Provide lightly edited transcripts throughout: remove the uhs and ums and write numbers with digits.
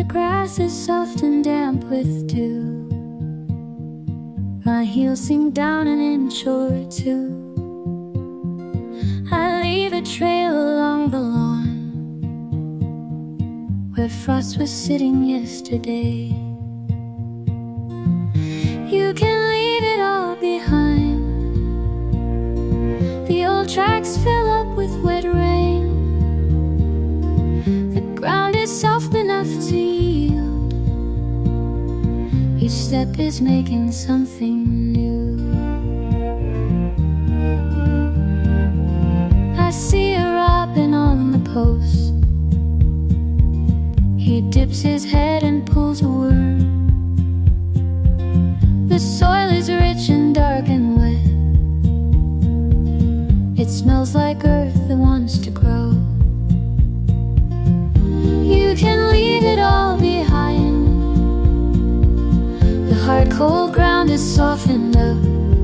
grass is soft and damp with dew. My heels sink down an inch or two. I leave a trail along the lawn where frost was sitting yesterday. You can leave it all behind. The old tracks fill up with wet rain. The ground is soft enough to yield. Each step is making something new. I see a robin on the post. He dips his head and pulls a worm. The soil is rich and dark and wet. It smells like earth that wants to grow. You can leave it all behind. The hard cold ground is softened up.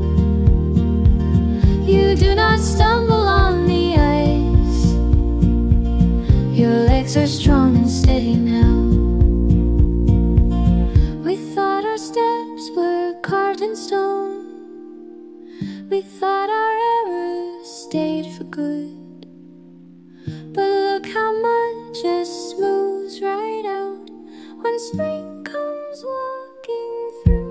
You do not stumble on the ice. Your legs are strong and steady now. We thought our steps were carved in stone. We thought our errors stayed for good. But look how much it smooths right out when spring comes walking through.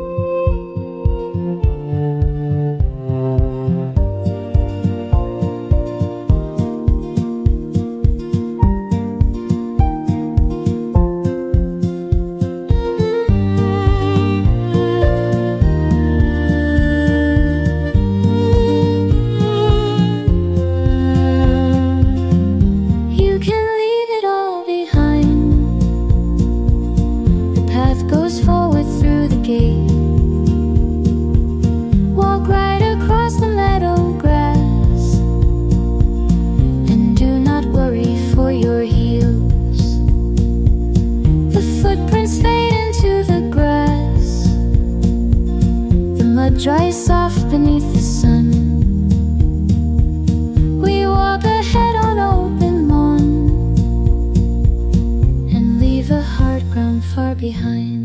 Walk right across the meadow grass, and do not worry for your heels. The footprints fade into the grass. The mud dries soft beneath the sun. We walk ahead on open lawn and leave a hard ground far behind.